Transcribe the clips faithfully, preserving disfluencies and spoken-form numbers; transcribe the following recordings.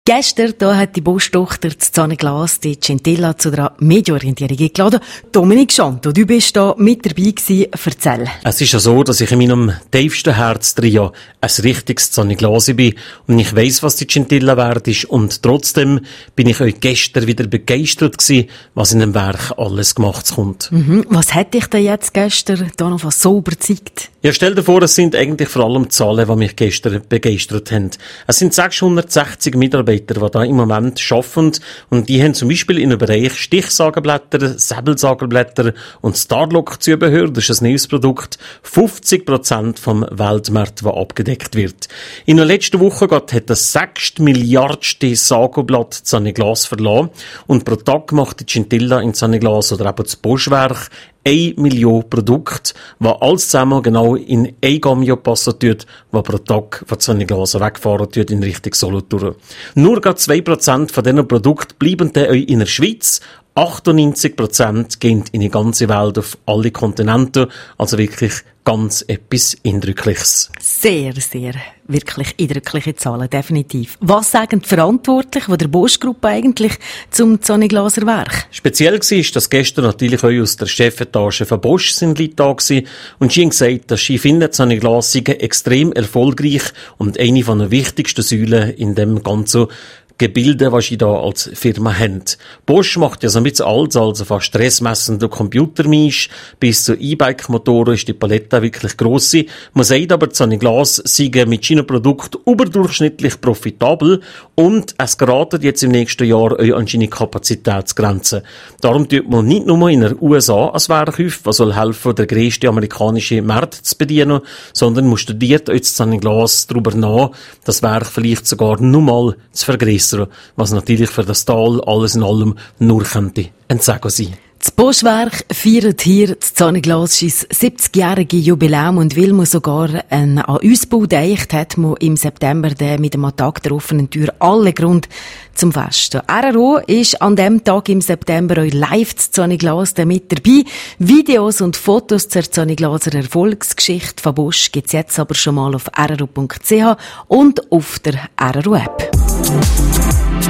Gestern da hat die Bosch-Tochter Susanne Glas die Scintilla zu der Medienorientierung eingeladen. Dominik Schanto, du bist da mit dabei gewesen. Erzähl. Es ist ja so, dass ich in meinem tiefsten Herz drin ja ein richtiges Susanne Glas bin und ich weiss, was die Scintilla wert ist, und trotzdem bin ich euch gestern wieder begeistert gewesen, was in dem Werk alles gemacht kommt. Mhm. Was hat dich denn jetzt gestern da noch so überzeugt? Ja, stell dir vor, es sind eigentlich vor allem Zahlen, die mich gestern begeistert haben. Es sind sechshundertsechzig Mitarbeiter, die da im Moment arbeiten, und die haben zum Beispiel in dem Bereich Stichsagenblätter, Säbelsagenblätter und Starlock-Zubehör, das ist ein neues Produkt, fünfzig Prozent vom Weltmarkt, der abgedeckt wird. In der letzten Woche hat das sechste Milliardste Sagenblatt Susanne Glas verlassen, und pro Tag macht die Scintilla in Susanne Glas oder eben das Bosch-Werk eine Million Produkte, die alles zusammen genau in ein Gamio passen tut, die pro Tag von Susanne Glas wegfahren tut in Richtung Solothurn. Nur gerade zwei Prozent von diesen Produkten bleiben dann in der Schweiz. achtundneunzig Prozent gehen in die ganze Welt, auf alle Kontinente. Also wirklich ganz etwas Eindrückliches. Sehr, sehr wirklich eindrückliche Zahlen, definitiv. Was sagen die Verantwortlichen von der Bosch-Gruppe eigentlich zum Susanne Glaser Werk? Speziell war, dass gestern natürlich auch aus der Chefetage von Bosch sind Leute da waren, und sie haben gesagt, dass sie finden, Susanne Glas sei extrem erfolgreich und eine von den wichtigsten Säulen in dem ganzen Gebilde, was sie da als Firma haben. Bosch macht ja so ein bisschen alles, also von stressmessenden Computermisch bis zu E-Bike-Motoren ist die Palette wirklich gross. Man sagt aber, Susanne Glas sei mit seinen Produkten überdurchschnittlich profitabel, und es geraten jetzt im nächsten Jahr auch an seine Kapazitätsgrenzen. Darum tut man nicht nur in den U S A ein Werk auf, was soll helfen, den grössten amerikanischen Markt zu bedienen, sondern man studiert auch Susanne Glas darüber nach, das Werk vielleicht sogar nur mal zu vergrößern, was natürlich für das Tal alles in allem nur könnte entsagen sein. Das Bosch-Werk feiert hier das Susanne Glas sein siebzigjährige Jubiläum, und weil man sogar einen Ausbau denkt, hat man im September mit dem Tag der offenen Tür alle Grund zum Festen. R R O ist an dem Tag im September auch live zu Susanne Glas mit dabei. Videos und Fotos zur Susanne Glaser Erfolgsgeschichte von Bosch gibt's jetzt aber schon mal auf r r o punkt c h und auf der R R O-App.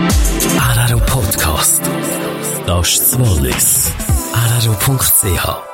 R R O Podcast. Das ist das Wallis. r r o punkt c h